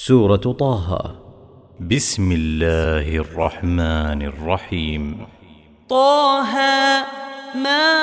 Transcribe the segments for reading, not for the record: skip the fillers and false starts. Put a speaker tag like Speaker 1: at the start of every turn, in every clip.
Speaker 1: سورة طه. بسم الله الرحمن الرحيم.
Speaker 2: طه ما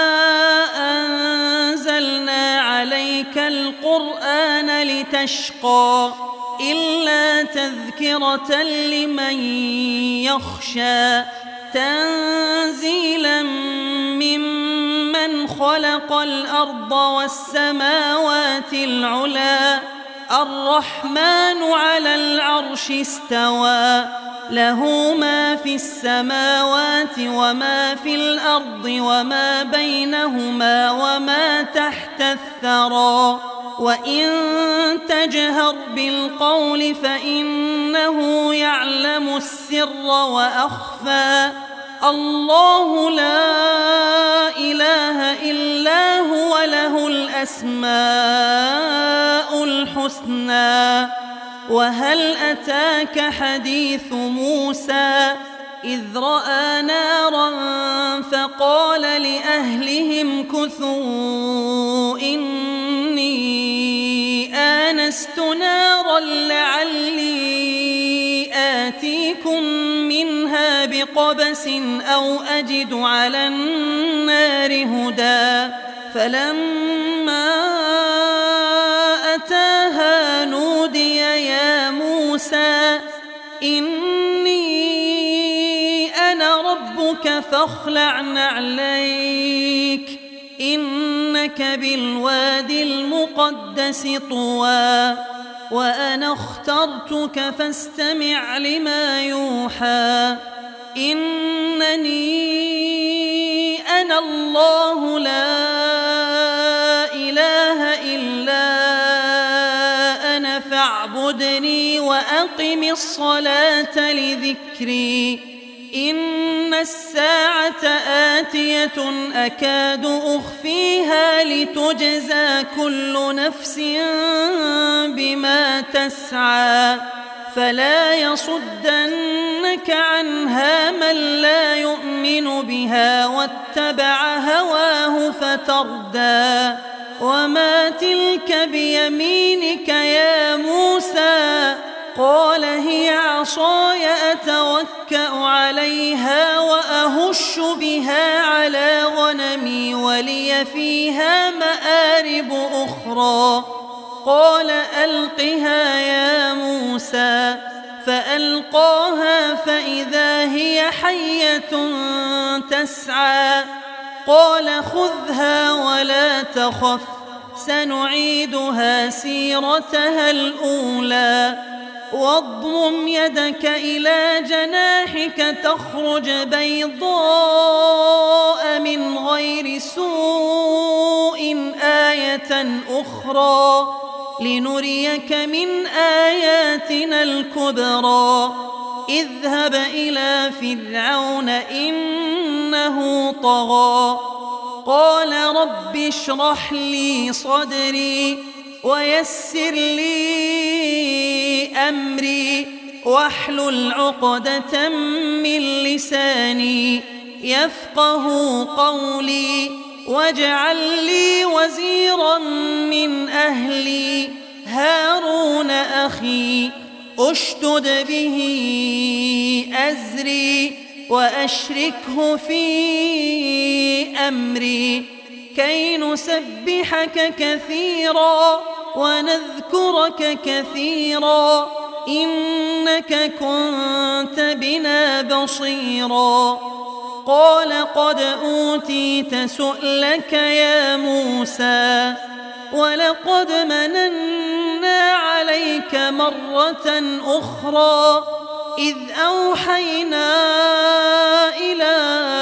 Speaker 2: أنزلنا عليك القرآن لتشقى إلا تذكرة لمن يخشى تنزيلا ممن خلق الأرض والسماوات العلى الرحمن على العرش استوى له ما في السماوات وما في الأرض وما بينهما وما تحت الثرى وإن تجهر بالقول فإنه يعلم السر وأخفى الله لا إله إلا هو له الأسماء الحسنى وهل أتاك حديث موسى إذ رأى نارا فقال لأهلهم كثوا إني آنست نارا لعلي آتيكم منها بقبس أو أجد على النار هدى فلما أتاها نودي يا موسى إني أنا ربك فاخلع نعليك إنك بالوادي المقدس طوى وأنا اخترتك فاستمع لما يوحى إنني أنا الله لا إله إلا أنا فاعبدني وأقم الصلاة لذكري إن الساعة آتية أكاد أخفيها لتجزى كل نفس بما تسعى فلا يصدنك عنها من لا يؤمن بها واتبع هواه فتردى وما تلك بيمينك يا موسى قال هي عصاي أتوكأ عليها وأهش بها على غنمي ولي فيها مآرب أخرى قال ألقها يا موسى فألقاها فإذا هي حية تسعى قال خذها ولا تخف سنعيدها سيرتها الأولى واضمم يدك إلى جناحك تخرج بيضاء من غير سوء آية أخرى لنريك من آياتنا الكبرى اذهب إلى فرعون إنه طغى قال رب اشرح لي صدري ويسر لي أمري واحلل عقدة من لساني يفقه قولي واجعل لي وزيرا من أهلي هارون أخي أشدد به أزري وأشركه في أمري كي نسبحك كثيرا ونذكرك كثيرا إنك كنت بنا بصيرا قال قد أوتيت سؤلك يا موسى ولقد مننا عليك مرة أخرى إذ أوحينا إلى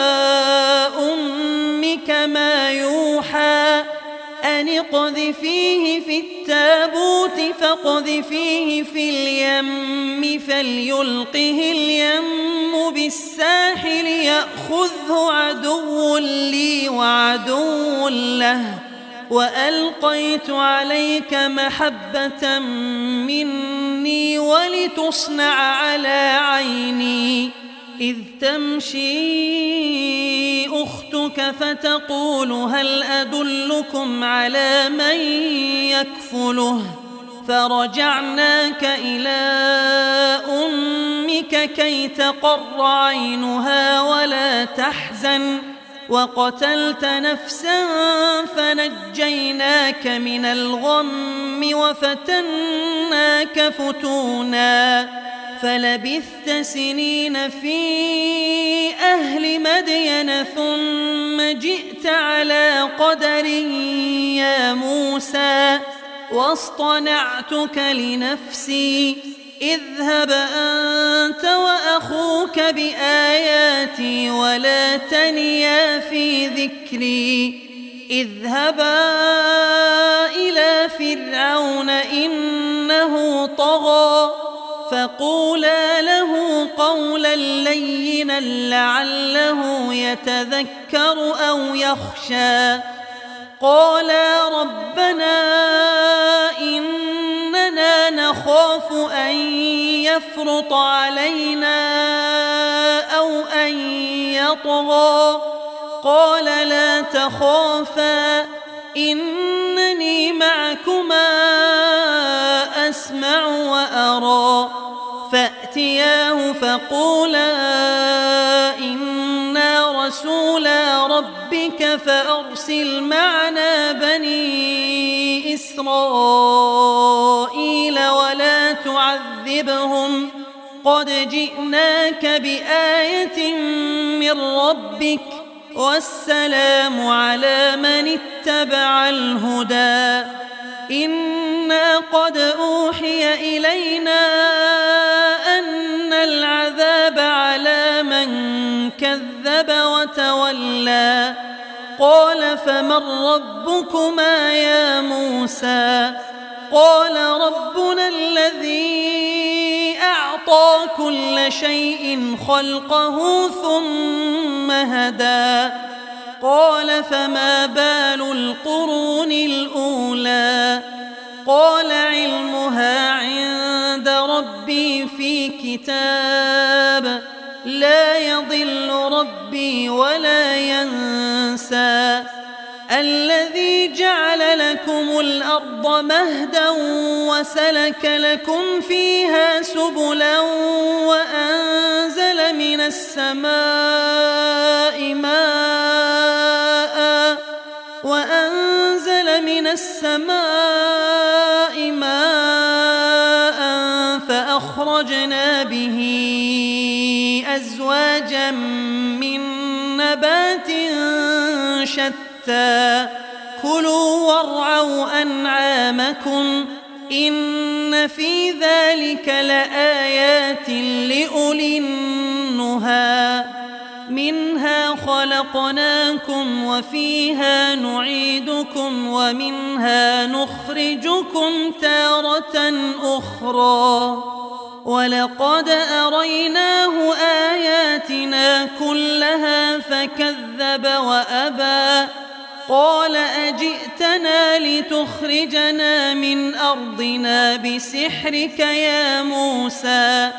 Speaker 2: أمك ما يوحى أن اقذفيه في التابوت فاقذفيه في اليم فليلقه اليم بالساحل يأخذه عدو لي وعدو له وألقيت عليك محبة مني ولتصنع على عيني إذ تمشي أختك فتقول هل أدلكم على من يكفله فرجعناك إلى ربك كي تقر عينها ولا تحزن وقتلت نفسا فنجيناك من الغم وفتناك فتونا فلبثت سنين في أهل مدين ثم جئت على قدر يا موسى واصطنعتك لنفسي اذهب أنت وأخوك بآياتي ولا تنيا في ذكري اذهبا إلى فرعون إنه طغى فقولا له قولا لينا لعله يتذكر أو يخشى قالا ربنا إننا نخاف أن يفرط علينا أو أن يطغى قال لا تخافا إنني معكما أسمع وأرى فأتياه فقولا إنا رسولا ربك فأرسل معنا بني إسرائيل ولا تعذبهم قد جئناك بآية من ربك والسلام على من اتبع الهدى إنا قد أوحي إلينا أن العذاب على من كذب وتولى قال فمن ربكما يا موسى قال ربنا الذي أعطى كل شيء خلقه ثم هدى قال فما بال القرون الأولى قال علمها عند ربي في كتاب لا يضل ربي ولا ينسى الذي جعل لكم الأرض مهدا وسلك لكم فيها سبلا وأنزل من السماء ماء فأخرجنا به أزواجا من نبات شتى كلوا وارعوا أنعامكم إن في ذلك لآيات لأولي النهى منها خلقناكم وفيها نعيدكم ومنها نخرجكم تارة أخرى ولقد أريناه آياتنا كلها فكذب وأبى قال أجئتنا لتخرجنا من أرضنا بسحرك يا موسى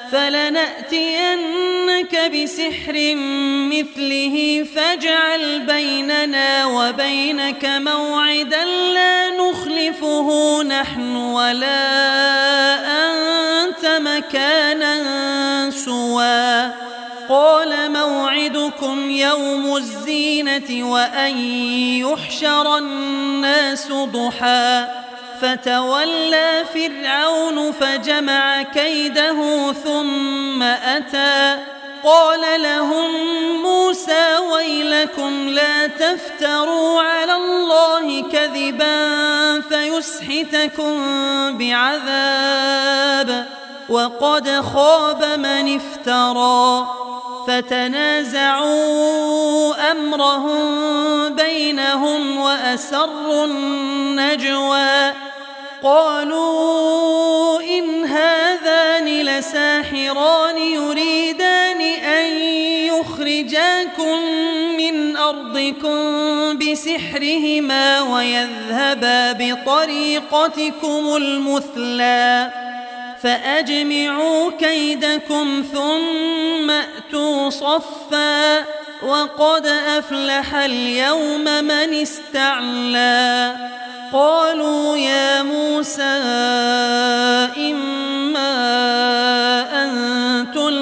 Speaker 2: فلنأتينك بسحر مثله فاجعل بيننا وبينك موعدا لا نخلفه نحن ولا أنت مكانا سوى قال موعدكم يوم الزينة وأن يحشر الناس ضحى فتولى فرعون فجمع كيده ثم أتى قال لهم موسى ويلكم لا تفتروا على الله كذبا فيسحتكم بعذاب وقد خاب من افترى فتنازعوا أمرهم بينهم وأسروا النجوى قالوا إن هذان لساحران يريدان أن يخرجاكم من أرضكم بسحرهما ويذهبا بطريقتكم المثلى فأجمعوا كيدكم ثم أتوا صفا وقد أفلح اليوم من استعلى قالوا يا موسى إما أن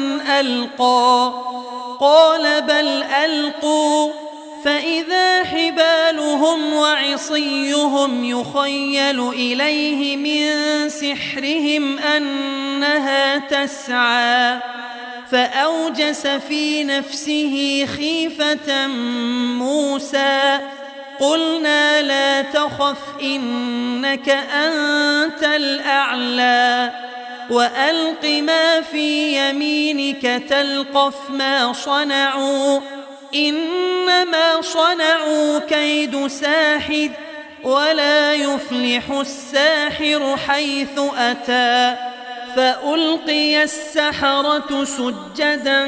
Speaker 2: من ألقى قال بل ألقوا فإذا حبالهم وعصيهم يخيل إليه من سحرهم أنها تسعى فأوجس في نفسه خيفة موسى قلنا لا تخف إنك أنت الأعلى وألق ما في يمينك تلقف ما صنعوا إنما صنعوا كيد ساحر ولا يفلح الساحر حيث أتى فألقي السحرة سجدا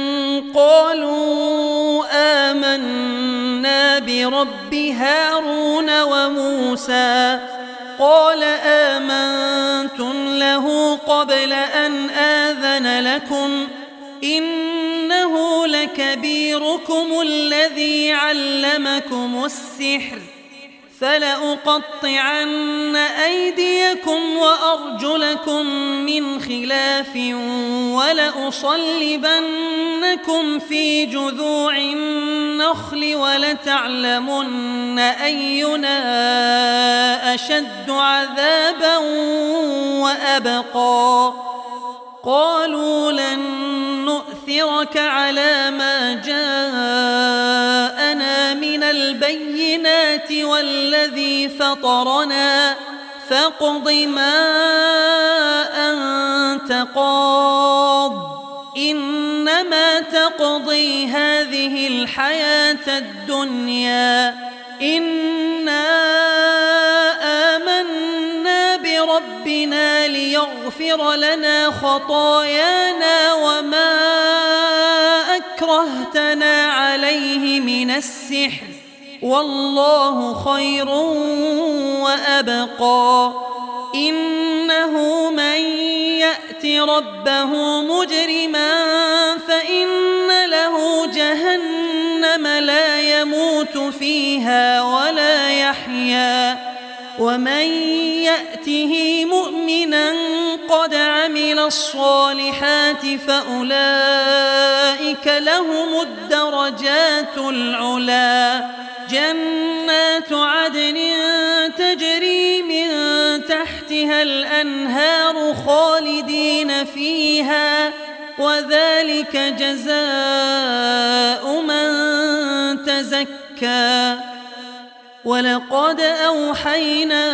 Speaker 2: قالوا آمنا برب هارون وموسى قال آمنتم له قبل أن آذن لكم إنه لكبيركم الذي علمكم السحر فلأقطعن أيديكم وأرجلكم من خلاف ولأصلبنكم في جذوع النخل ولتعلمن أينا أشد عذابا وأبقى قالوا لن نؤثرك على ما جاءنا من البينات والذي فطرنا فاقض ما أنت قاض إنما تقضي هذه الحياة الدنيا إنا آمنا بربنا ليغفر لنا خطايانا وما أكرهتنا عليه من السحر والله خير وأبقى إنه من يأت ربه مجرما فإن له جهنم لا يموت فيها ولا يحيا ومن يأته مؤمنا قد عمل الصالحات فأولئك لهم الدرجات العلا جنات عدن تجري من تحتها الأنهار خالدين فيها وذلك جزاء من تزكى ولقد أوحينا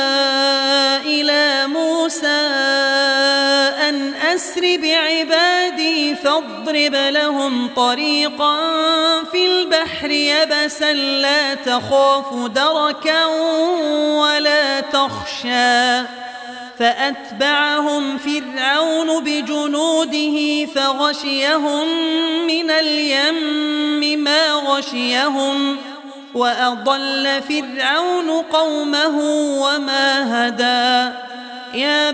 Speaker 2: إلى موسى أن أسر بعبادي فاضرب لهم طريقا في البحر يبسا لا تخاف دركا ولا تخشى فأتبعهم فرعون بجنوده فغشيهم من اليم ما غشيهم وأضل فرعون قومه وما هدى يا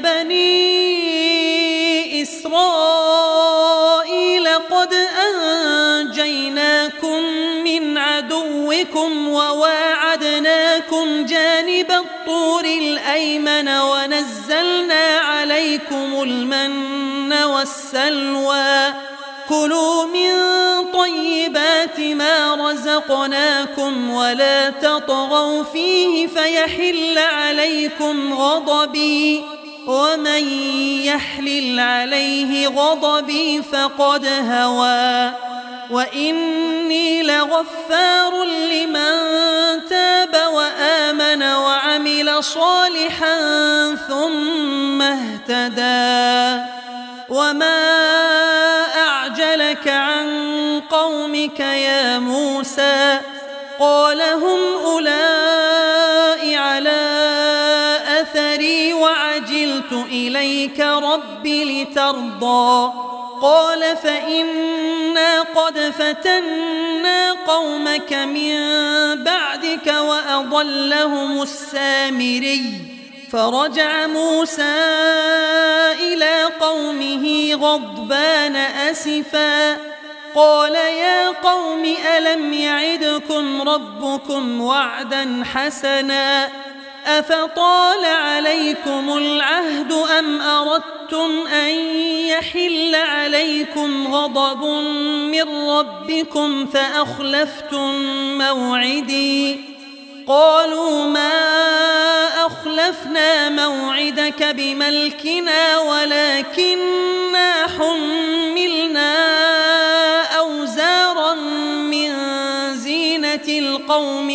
Speaker 2: بني إسرائيل قد أنجيناكم من عدوكم وواعدناكم جانب الطور الأيمن ونزلنا عليكم المن والسلوى كلوا من طيبات ما رزقناكم ولا تطغوا فيه فيحل عليكم غضبي ومن يحلل عليه غضبي فقد هوى وإني لغفار لمن تاب وآمن وعمل صالحا ثم اهتدى وما أعجلك عن قومك يا موسى قال هم أولئك على أثري وعجلت إليك رب لترضى قال فإنا قد فتنا قومك من بعدك وأضلهم السامري فرجع موسى إلى قومه غضبان أسفا قال يا قوم ألم يعدكم ربكم وعدا حسنا أفطال عليكم العهد أم أردتم أن يحل عليكم غضب من ربكم فأخلفتم موعدي قالوا ما أخلفنا موعدك بملكنا ولكننا حملنا أوزارا من زينة القوم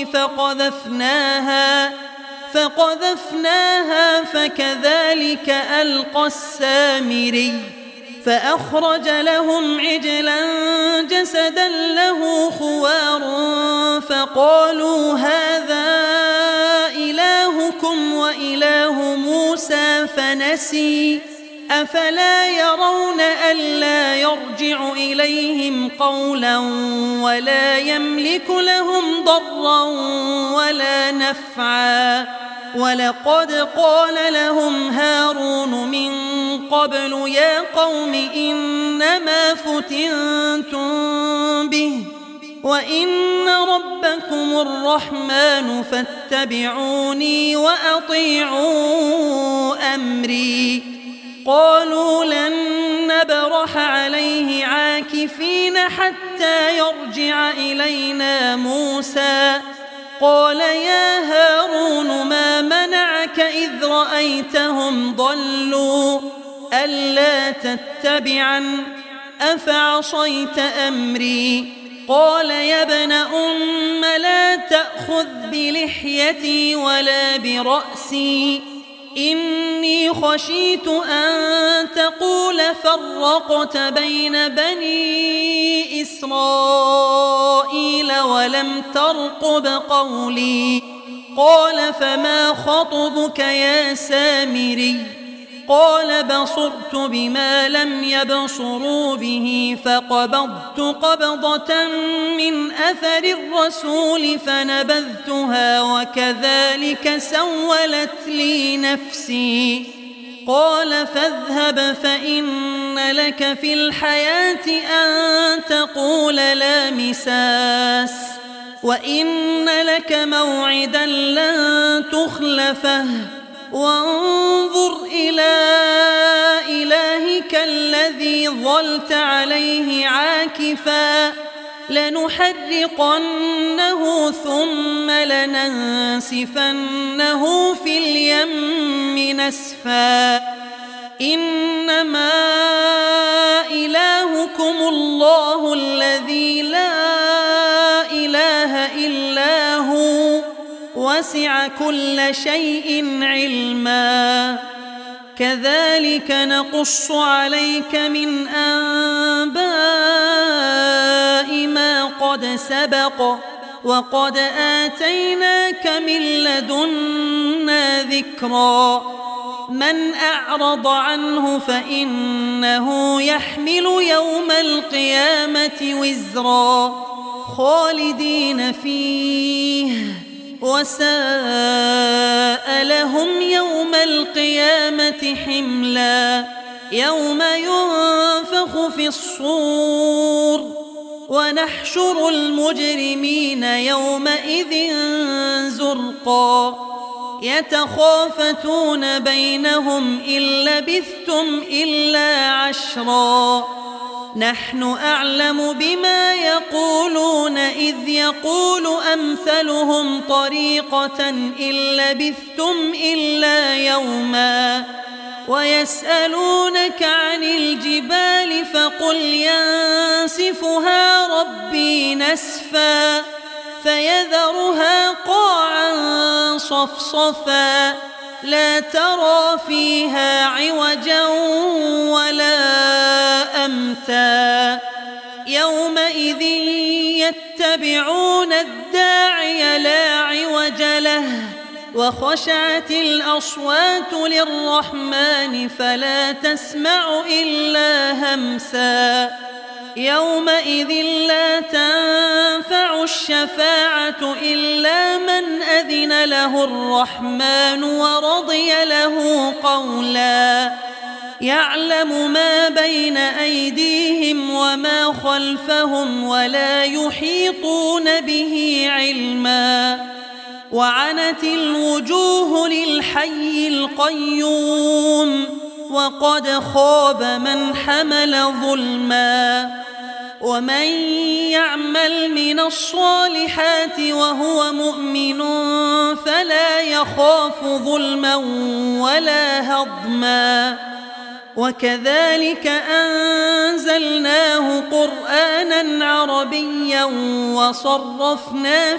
Speaker 2: فقذفناها فكذلك ألقى السامري فأخرج لهم عجلا جسدا له خوار فقالوا هذا إلهكم وإله موسى فنسي أفلا يرون ألا يرجع إليهم قولا ولا يملك لهم ضرا ولا نفعا ولقد قال لهم هارون من قبل يا قوم إنما فتنتم به وإن ربكم الرحمن فاتبعوني وأطيعوا أمري قالوا لن نبرح عليه عاكفين حتى يرجع إلينا موسى قال يا هارون ما منعك إذ رأيتهم ضلوا ألا تتبعن أفعصيت أمري قال يا ابن أم لا تأخذ بلحيتي ولا برأسي إني خشيت أن تقول فرقت بين بني إسرائيل ولم ترقب قولي قال فما خطبك يا سامري قال بصرت بما لم يبصروا به فقبضت قبضة من أثر الرسول فنبذتها وكذلك سولت لي نفسي قال فاذهب فإن لك في الحياة أن تقول لا مساس وإن لك موعدا لن تخلفه وانظر إلى إلهك الذي ظلت عليه عاكفا لنحرقنه ثم لننسفنه في اليم نسفا إنما إلهكم الله الذي لا إله إلا هو وسع كل شيء علما كذلك نقص عليك من أنباء ما قد سبق وقد آتيناك من لدنا ذكرا من أعرض عنه فإنه يحمل يوم القيامة وزرا خالدين فيه وساء لهم يوم القيامة حملا يوم ينفخ في الصور ونحشر المجرمين يومئذ زرقا يتخافتون بينهم إن لبثتم إلا عشرا نحن أعلم بما يقولون إذ يقول أمثلهم طريقة إن لبثتم إلا يوما ويسألونك عن الجبال فقل ينسفها ربي نسفا فيذرها قاعا صفصفا لا ترى فيها عوجا ولا أمتا يومئذ يتبعون الداعي لا عوج له وخشعت الأصوات للرحمن فلا تسمع إلا همسا يومئذ لا تنفع الشفاعة إلا من أذن له الرحمن ورضي له قولا يعلم ما بين أيديهم وما خلفهم ولا يحيطون به علما وعنت الوجوه للحي القيوم وقد خاب من حمل ظلما. ومن يعمل من الصالحات وهو مؤمن فلا يخاف ظلما ولا هضما. وكذلك أنزلناه قرآنا عربيا وصرفنا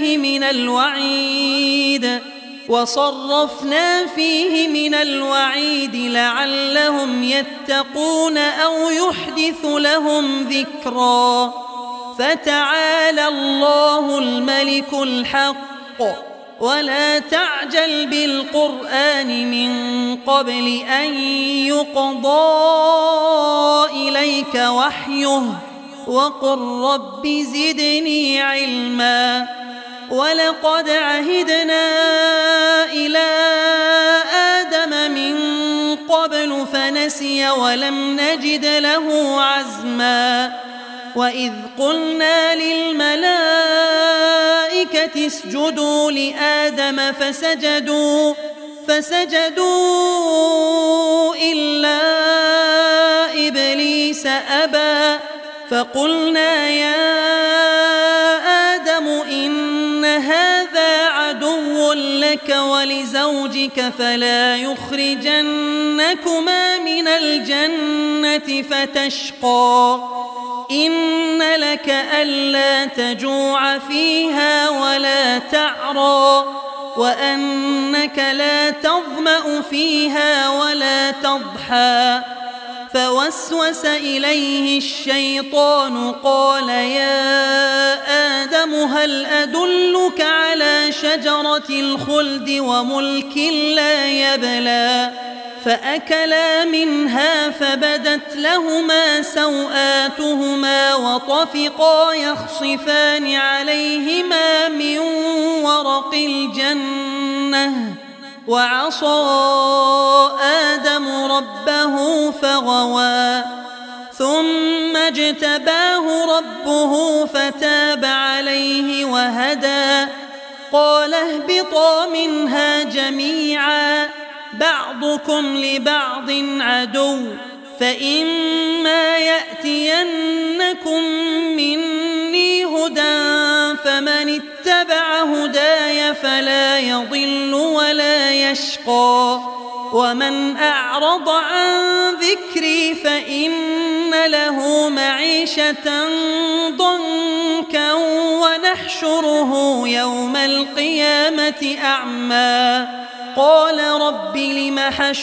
Speaker 2: فيه من الوعيد لعلهم يتقون أو يحدث لهم ذكرا. فتعالى الله الملك الحق ولا تعجل بالقرآن من قبل أن يقضى إليك وحيه وقل رب زدني علما. ولقد عهدنا إلى آدم من قبل فنسي ولم نجد له عزما. وإذ قلنا للملائكة اسجدوا لآدم فسجدوا إلا إبليس أبى. فقلنا يا آدم إن هذا عدو لك ولزوجك فلا يخرجنكما من الجنة فتشقى. إن لك ألا تجوع فيها ولا تعرى وأنك لا تظمأ فيها ولا تضحى. فوسوس إليه الشيطان قال يا آدم هل أدلك على شجرة الخلد وملك لا يبلى. فأكلا منها فبدت لهما سوآتهما وطفقا يخصفان عليهما من ورق الجنة. وعصى آدم ربه فغوى ثم اجتباه ربه فتاب عليه وهدى. قال اهبطا منها جميعا بعضكم لبعض عدو فإما يأتينكم مني هدى فمن اتبع هداي فلا يضل ولا يشقى. ومن أعرض عن ذكري فإن له معيشة ضنكا ونحشره يوم القيامة أعمى. قال رب لم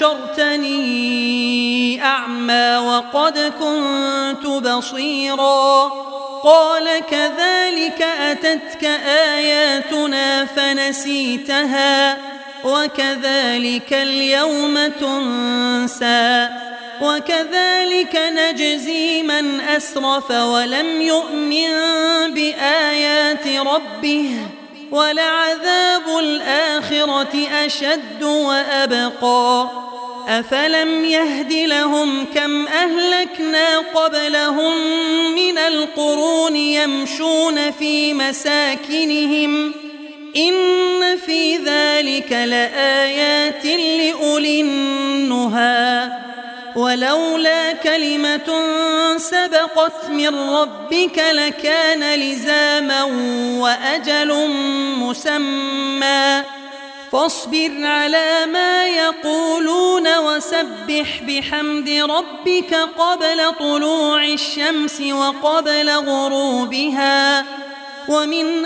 Speaker 2: حشرتني أعمى وقد كنت بصيرا. قال كذلك أتتك آياتنا فنسيتها وكذلك اليوم تنسى. وكذلك نجزي من أسرف ولم يؤمن بآيات ربه ولعذاب الآخرة أشد وأبقى. أفلم يهد لهم كم أهلكنا قبلهم من القرون يمشون في مساكنهم إن في ذلك لآيات لأولي النهى. ولولا كلمة سبقت من ربك لكان لزاما وأجل مسمى. فاصبر على ما يقولون وسبح بحمد ربك قبل طلوع الشمس وقبل غروبها ومن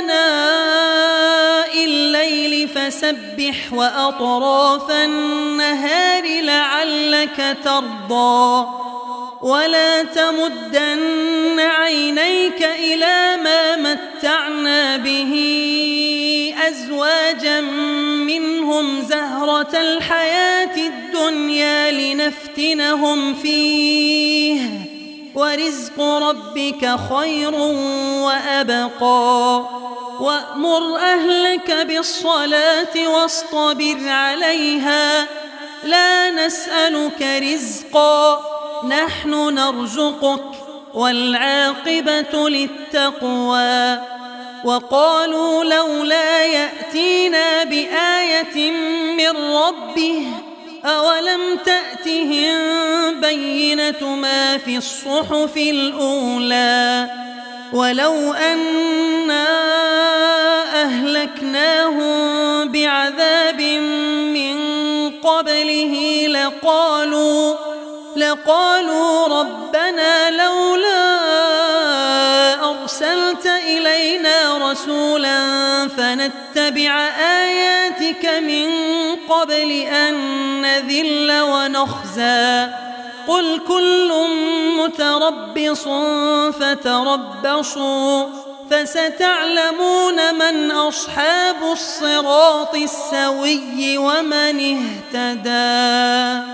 Speaker 2: آناء الليل فسبح وأطراف النهار لعلك ترضى. ولا تمدن عينيك إلى ما متعنا به أزواجا منهم زهرة الحياة الدنيا لنفتنهم فيه ورزق ربك خير وأبقى. وأمر أهلك بالصلاة واصطبر عليها لا نسألك رزقا نحن نرزقك والعاقبة للتقوى. وقالوا لولا يأتينا بآية من ربه أولم تأتهم بينة ما في الصحف الأولى ولو أنا أهلكناهم بعذاب من قبله لقالوا ربنا لولا أرسلت إلينا رسولا فنتبع آياتك من قبل أن نذل ونخزى قل كل متربص فتربصوا فستعلمون من أصحاب الصراط السوي ومن اهتدى.